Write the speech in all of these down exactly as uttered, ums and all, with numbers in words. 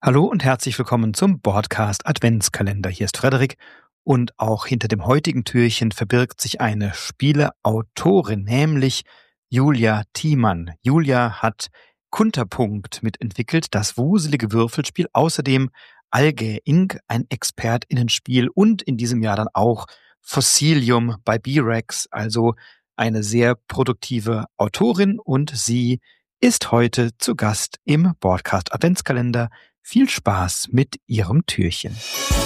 Hallo und herzlich willkommen zum Boardcast Adventskalender. Hier ist Frederik und auch hinter dem heutigen Türchen verbirgt sich eine Spieleautorin, nämlich Julia Thiemann. Julia hat Kunterpunkt mitentwickelt, das wuselige Würfelspiel, außerdem Algae Incorporated, ein ExpertInnenspiel und in diesem Jahr dann auch Fossilium bei B-Rex, also eine sehr produktive Autorin, und sie ist heute zu Gast im Boardcast Adventskalender. Viel Spaß mit Ihrem Türchen.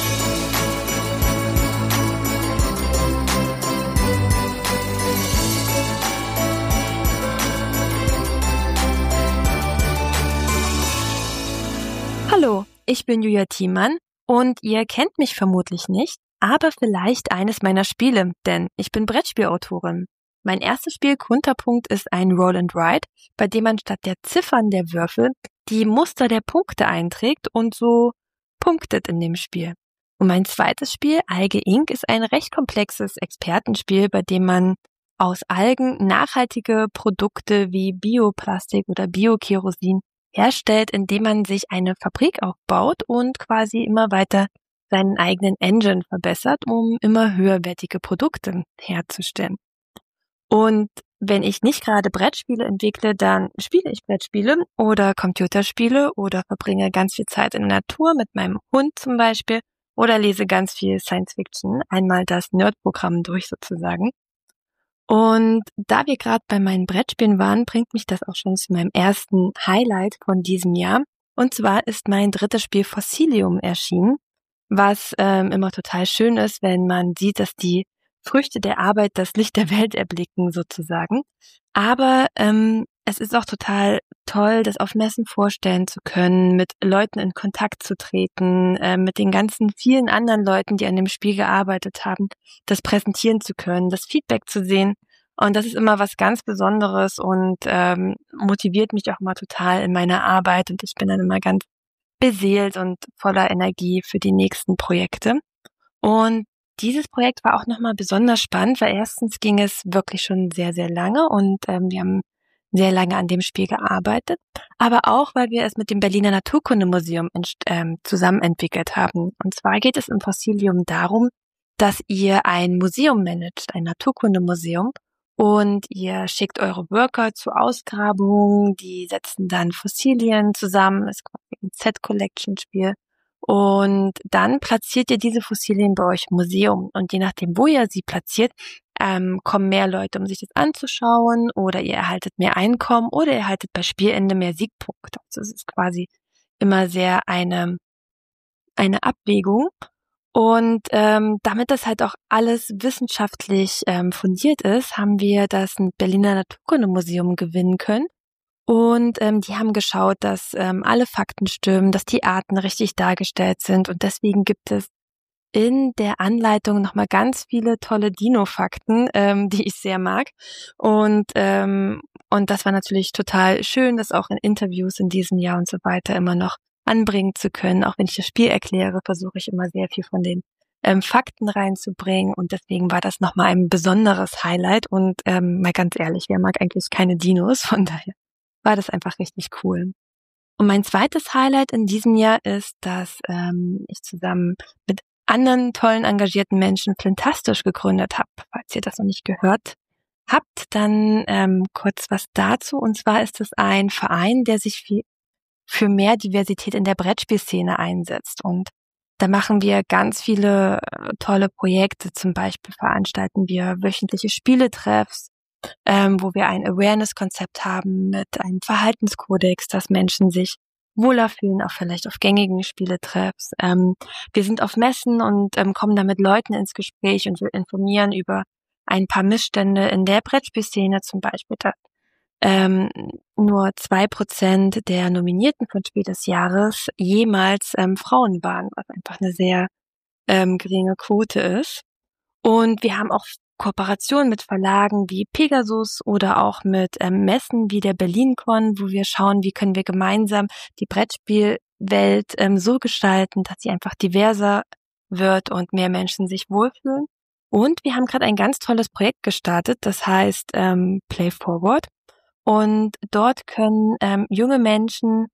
Hallo, ich bin Julia Thiemann und ihr kennt mich vermutlich nicht, aber vielleicht eines meiner Spiele, denn ich bin Brettspielautorin. Mein erstes Spiel Kunterpunkt ist ein Roll and Ride, bei dem man statt der Ziffern der Würfel die Muster der Punkte einträgt und so punktet in dem Spiel. Und mein zweites Spiel, Algae Incorporated, ist ein recht komplexes Expertenspiel, bei dem man aus Algen nachhaltige Produkte wie Bioplastik oder Biokerosin herstellt, indem man sich eine Fabrik aufbaut und quasi immer weiter seinen eigenen Engine verbessert, um immer höherwertige Produkte herzustellen. Und wenn ich nicht gerade Brettspiele entwickle, dann spiele ich Brettspiele oder Computerspiele oder verbringe ganz viel Zeit in der Natur mit meinem Hund zum Beispiel oder lese ganz viel Science Fiction, einmal das Nerd-Programm durch sozusagen. Und da wir gerade bei meinen Brettspielen waren, bringt mich das auch schon zu meinem ersten Highlight von diesem Jahr. Und zwar ist mein drittes Spiel Fossilium erschienen, was ähm, immer total schön ist, wenn man sieht, dass die Früchte der Arbeit das Licht der Welt erblicken sozusagen. Aber ähm, es ist auch total toll, das auf Messen vorstellen zu können, mit Leuten in Kontakt zu treten, äh, mit den ganzen vielen anderen Leuten, die an dem Spiel gearbeitet haben, das präsentieren zu können, das Feedback zu sehen. Und das ist immer was ganz Besonderes und ähm, motiviert mich auch immer total in meiner Arbeit. Und ich bin dann immer ganz beseelt und voller Energie für die nächsten Projekte. Und dieses Projekt war auch nochmal besonders spannend, weil erstens ging es wirklich schon sehr, sehr lange und ähm, wir haben sehr lange an dem Spiel gearbeitet, aber auch, weil wir es mit dem Berliner Naturkundemuseum ähm, zusammen entwickelt haben. Und zwar geht es im Fossilium darum, dass ihr ein Museum managt, ein Naturkundemuseum, und ihr schickt eure Worker zu Ausgrabungen, die setzen dann Fossilien zusammen, ist quasi ein Set-Collection-Spiel. Und dann platziert ihr diese Fossilien bei euch im Museum. Und je nachdem, wo ihr sie platziert, ähm, kommen mehr Leute, um sich das anzuschauen, oder ihr erhaltet mehr Einkommen oder ihr erhaltet bei Spielende mehr Siegpunkte. Also es ist quasi immer sehr eine, eine Abwägung. Und ähm, damit das halt auch alles wissenschaftlich ähm, fundiert ist, haben wir das Berliner Naturkundemuseum gewinnen können. Und ähm, die haben geschaut, dass ähm, alle Fakten stimmen, dass die Arten richtig dargestellt sind. Und deswegen gibt es in der Anleitung nochmal ganz viele tolle Dino-Fakten, ähm, die ich sehr mag. Und ähm, und das war natürlich total schön, das auch in Interviews in diesem Jahr und so weiter immer noch anbringen zu können. Auch wenn ich das Spiel erkläre, versuche ich immer sehr viel von den ähm, Fakten reinzubringen. Und deswegen war das nochmal ein besonderes Highlight. Und ähm, mal ganz ehrlich, wer mag eigentlich keine Dinos? Von daher war das einfach richtig cool. Und mein zweites Highlight in diesem Jahr ist, dass ähm, ich zusammen mit anderen tollen, engagierten Menschen Flintastisch gegründet habe. Falls ihr das noch nicht gehört habt, dann ähm, kurz was dazu. Und zwar ist es ein Verein, der sich viel für mehr Diversität in der Brettspielszene einsetzt. Und da machen wir ganz viele äh, tolle Projekte. Zum Beispiel veranstalten wir wöchentliche Spieletreffs, ähm, wo wir ein Awareness-Konzept haben mit einem Verhaltenskodex, dass Menschen sich wohler fühlen, auch vielleicht auf gängigen Spieletreffs. Ähm, wir sind auf Messen und ähm, kommen da mit Leuten ins Gespräch und wir informieren über ein paar Missstände in der Brettspielszene, zum Beispiel, dass ähm, nur zwei Prozent der Nominierten von Spiel des Jahres jemals ähm, Frauen waren, was einfach eine sehr ähm, geringe Quote ist. Und wir haben auch Kooperationen mit Verlagen wie Pegasus oder auch mit ähm, Messen wie der BerlinCon, wo wir schauen, wie können wir gemeinsam die Brettspielwelt ähm, so gestalten, dass sie einfach diverser wird und mehr Menschen sich wohlfühlen. Und wir haben gerade ein ganz tolles Projekt gestartet, das heißt ähm, Play Forward. Und dort können ähm, junge Menschen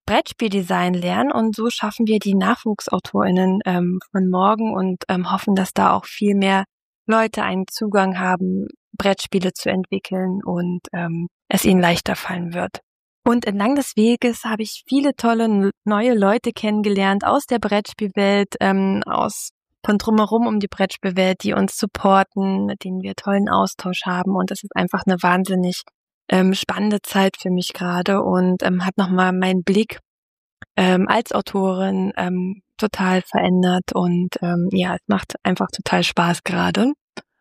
Brettspieldesign lernen und so schaffen wir die NachwuchsautorInnen ähm, von morgen und ähm, hoffen, dass da auch viel mehr Leute einen Zugang haben, Brettspiele zu entwickeln und ähm, es ihnen leichter fallen wird. Und entlang des Weges habe ich viele tolle n- neue Leute kennengelernt aus der Brettspielwelt, ähm, aus von drumherum um die Brettspielwelt, die uns supporten, mit denen wir tollen Austausch haben. Und das ist einfach eine wahnsinnig ähm, spannende Zeit für mich gerade und ähm, hat nochmal meinen Blick ähm, als Autorin ähm, total verändert. Und ähm, ja, es macht einfach total Spaß gerade.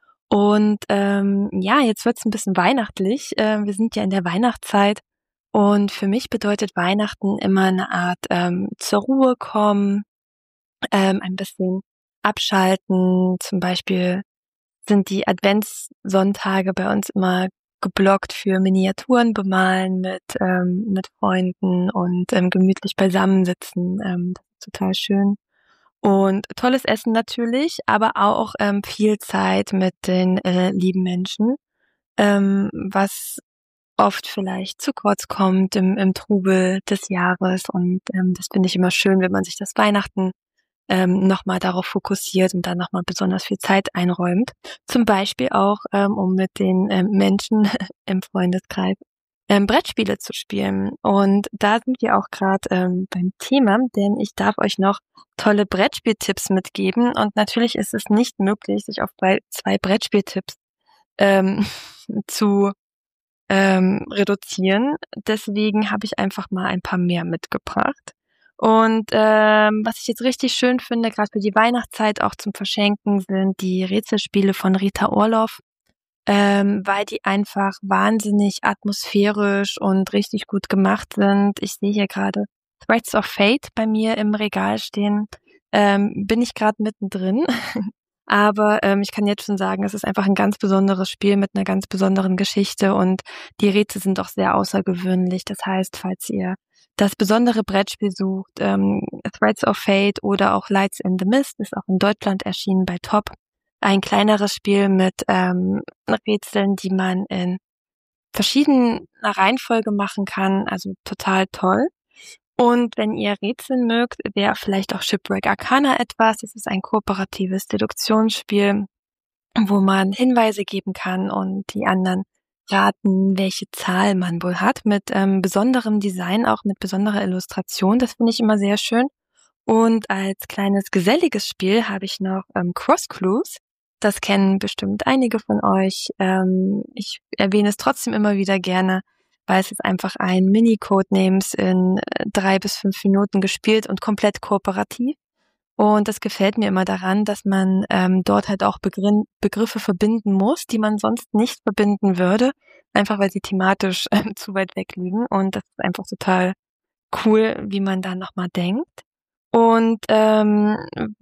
Und ähm, ja, jetzt wird's ein bisschen weihnachtlich. Äh, wir sind ja in der Weihnachtszeit. Und für mich bedeutet Weihnachten immer eine Art ähm, zur Ruhe kommen, ähm, ein bisschen abschalten. Zum Beispiel sind die Adventssonntage bei uns immer geblockt für Miniaturen bemalen mit ähm, mit Freunden und ähm, gemütlich beisammensitzen. Ähm, das ist total schön. Und tolles Essen natürlich, aber auch ähm, viel Zeit mit den äh, lieben Menschen, ähm, was oft vielleicht zu kurz kommt im, im Trubel des Jahres. Und ähm, das finde ich immer schön, wenn man sich das Weihnachten ähm, nochmal darauf fokussiert und dann nochmal besonders viel Zeit einräumt. Zum Beispiel auch, ähm, um mit den ähm, Menschen im Freundeskreis ähm, Brettspiele zu spielen. Und da sind wir auch gerade ähm, beim Thema, denn ich darf euch noch tolle Brettspieltipps mitgeben. Und natürlich ist es nicht möglich, sich auf bei zwei Brettspieltipps ähm, zu ähm, reduzieren. Deswegen habe ich einfach mal ein paar mehr mitgebracht. Und ähm, was ich jetzt richtig schön finde, gerade für die Weihnachtszeit auch zum Verschenken, sind die Rätselspiele von Rita Orloff, ähm, weil die einfach wahnsinnig atmosphärisch und richtig gut gemacht sind. Ich sehe hier gerade Threads of Fate bei mir im Regal stehen. Ähm, bin ich gerade mittendrin. Aber ähm, ich kann jetzt schon sagen, es ist einfach ein ganz besonderes Spiel mit einer ganz besonderen Geschichte und die Rätsel sind auch sehr außergewöhnlich. Das heißt, falls ihr das besondere Brettspiel sucht, ähm, Threads of Fate oder auch Lights in the Mist, ist auch in Deutschland erschienen bei Top. Ein kleineres Spiel mit ähm, Rätseln, die man in verschiedener Reihenfolge machen kann. Also total toll. Und wenn ihr Rätseln mögt, wäre vielleicht auch Shipwreck Arcana etwas. Das ist ein kooperatives Deduktionsspiel, wo man Hinweise geben kann und die anderen raten, welche Zahl man wohl hat, mit ähm, besonderem Design, auch mit besonderer Illustration. Das finde ich immer sehr schön. Und als kleines geselliges Spiel habe ich noch ähm, Cross Clues. Das kennen bestimmt einige von euch. Ähm, ich erwähne es trotzdem immer wieder gerne, weil es ist einfach ein Mini-Codenames in äh, drei bis fünf Minuten gespielt und komplett kooperativ. Und das gefällt mir immer daran, dass man ähm, dort halt auch Begr- Begriffe verbinden muss, die man sonst nicht verbinden würde, einfach weil sie thematisch äh, zu weit weg liegen. Und das ist einfach total cool, wie man da nochmal denkt. Und ähm,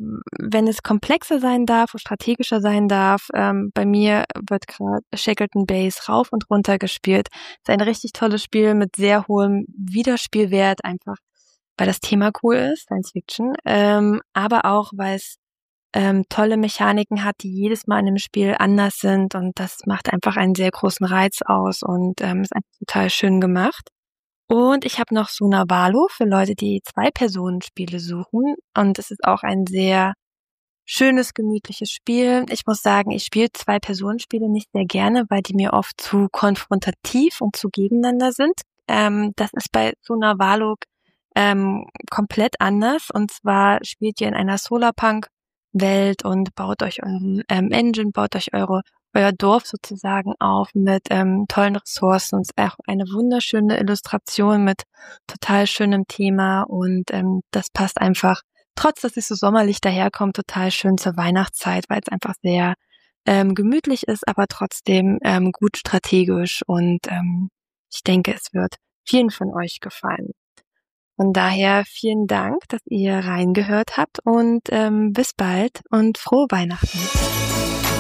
wenn es komplexer sein darf, strategischer sein darf, ähm, bei mir wird gerade Shackleton Base rauf und runter gespielt. Ist ein richtig tolles Spiel mit sehr hohem Wiederspielwert, einfach weil das Thema cool ist, Science Fiction, ähm, aber auch, weil es ähm, tolle Mechaniken hat, die jedes Mal in dem Spiel anders sind und das macht einfach einen sehr großen Reiz aus und ähm, ist einfach total schön gemacht. Und ich habe noch Sunavalo für Leute, die Zwei-Personen-Spiele suchen. Und es ist auch ein sehr schönes, gemütliches Spiel. Ich muss sagen, ich spiele Zwei-Personen-Spiele nicht sehr gerne, weil die mir oft zu konfrontativ und zu gegeneinander sind. Ähm, das ist bei Sunavalo ähm, komplett anders. Und zwar spielt ihr in einer Solarpunk-Welt und baut euch euren ähm, Engine, baut euch eure euer Dorf sozusagen auf mit ähm, tollen Ressourcen und auch eine wunderschöne Illustration mit total schönem Thema und ähm, das passt einfach, trotz dass es so sommerlich daherkommt, total schön zur Weihnachtszeit, weil es einfach sehr ähm, gemütlich ist, aber trotzdem ähm, gut strategisch und ähm, ich denke, es wird vielen von euch gefallen. Von daher vielen Dank, dass ihr reingehört habt und ähm, bis bald und frohe Weihnachten.